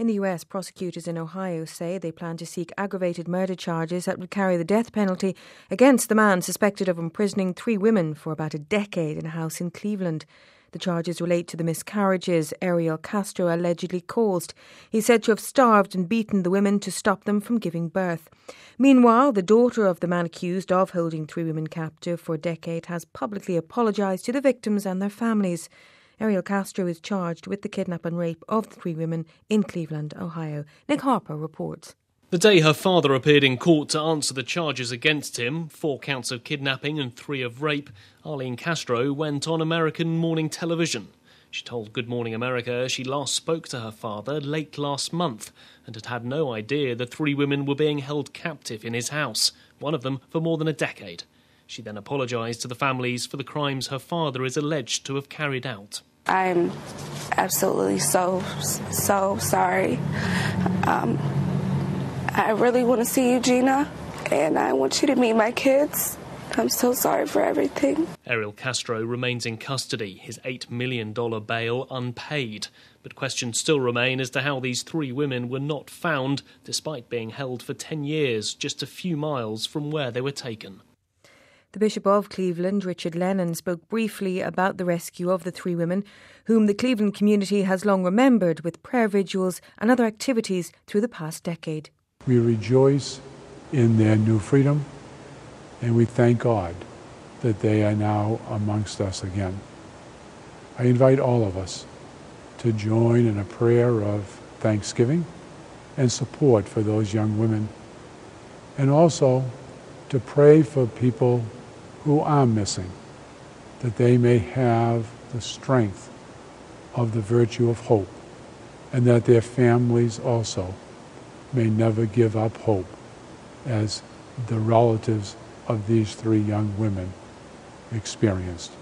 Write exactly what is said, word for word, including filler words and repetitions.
In the U S, prosecutors in Ohio say they plan to seek aggravated murder charges that would carry the death penalty against the man suspected of imprisoning three women for about a decade in a house in Cleveland. The charges relate to the miscarriages Ariel Castro allegedly caused. He's said to have starved and beaten the women to stop them from giving birth. Meanwhile, the daughter of the man accused of holding three women captive for a decade has publicly apologised to the victims and their families. Ariel Castro is charged with the kidnap and rape of the three women in Cleveland, Ohio. Nick Harper reports. The day her father appeared in court to answer the charges against him, four counts of kidnapping and three of rape, Arlene Castro went on American morning television. She told Good Morning America she last spoke to her father late last month and had had no idea the three women were being held captive in his house, one of them for more than a decade. She then apologised to the families for the crimes her father is alleged to have carried out. I'm absolutely so, so sorry. Um, I really want to see you, Gina, and I want you to meet my kids. I'm so sorry for everything. Ariel Castro remains in custody, his eight million dollars bail unpaid. But questions still remain as to how these three women were not found, despite being held for ten years, just a few miles from where they were taken. The Bishop of Cleveland, Richard Lennon, spoke briefly about the rescue of the three women, whom the Cleveland community has long remembered with prayer vigils and other activities through the past decade. We rejoice in their new freedom, and we thank God that they are now amongst us again. I invite all of us to join in a prayer of thanksgiving and support for those young women, and also to pray for people who are missing, that they may have the strength of the virtue of hope, and that their families also may never give up hope, as the relatives of these three young women experienced.